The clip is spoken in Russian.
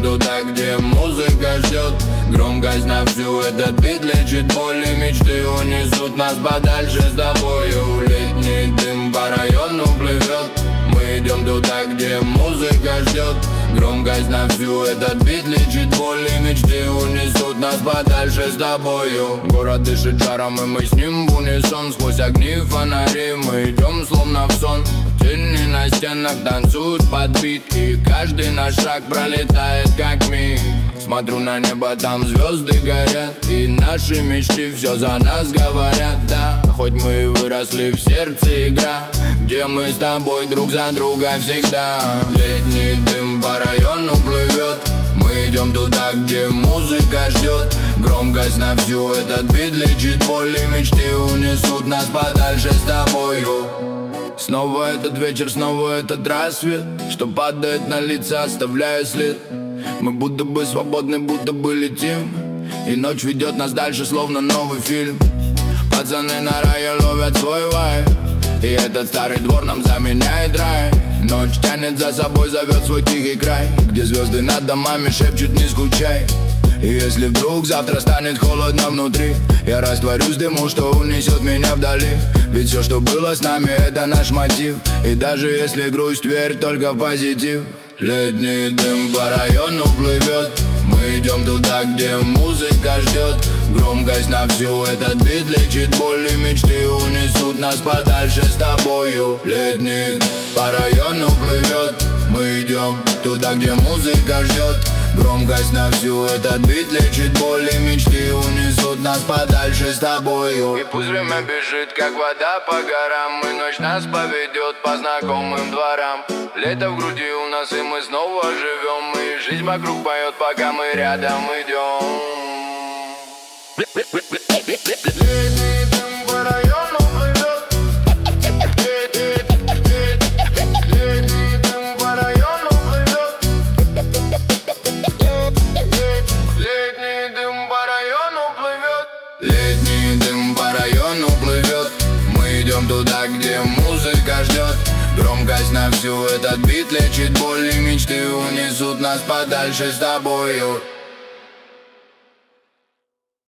туда, где музыка ждет. Громкость на всю, этот бит лечит боль и мечты унесут нас подальше с тобою. Летний дым по району плывет. Мы идем туда, где музыка ждет. Громкость на всю, этот бит лечит боль и мечты унесут нас подальше с тобою. Город дышит жаром, и мы с ним в унисон. Сквозь огни фонари мы идем словно в сон. Тени на стенах танцуют под бит, и каждый наш шаг пролетает как миг. Смотрю на небо, там звезды горят, и наши мечты все за нас говорят, да. Хоть мы и выросли, в сердце игра, где мы с тобой друг за друга всегда. Летний дым по району плывет. Мы идем туда, где музыка ждет. Громкость на всю, этот бит лечит боль и мечты унесут нас подальше с тобою. Снова этот вечер, снова этот рассвет, что падает на лица, оставляя след. Мы будто бы свободны, будто бы летим, и ночь ведет нас дальше, словно новый фильм. Пацаны на рае ловят свой вайб, и этот старый двор нам заменяет рай. Ночь тянет за собой, зовет свой тихий край, где звезды над домами шепчут не скучай. И если вдруг завтра станет холодно внутри, я растворюсь в дыму, что унесет меня вдали. Ведь все, что было с нами, это наш мотив. И даже если грусть, верь только в позитив. Летний дым по району плывет. Мы идем туда, где музыка ждет. Громкость на всю, этот бит лечит боль и мечты унесут нас подальше с тобою. Летний дым по району плывет. Мы идем туда, где музыка ждет. Громкость на всю, этот бит лечит боль и мечты унесут нас подальше с тобою. И пусть время бежит, как вода по горам, и ночь нас поведет по знакомым дворам. Лето в груди у нас, и мы снова живем, и жизнь вокруг поет, пока мы рядом идем. Летний дым по району плывет. Летний дым по району плывет. Летний дым по району плывет. Летний дым по району плывет. Мы идем туда, где музыка ждет. Громкость на всю, этот бит лечит боль и мечты унесут нас подальше с тобою.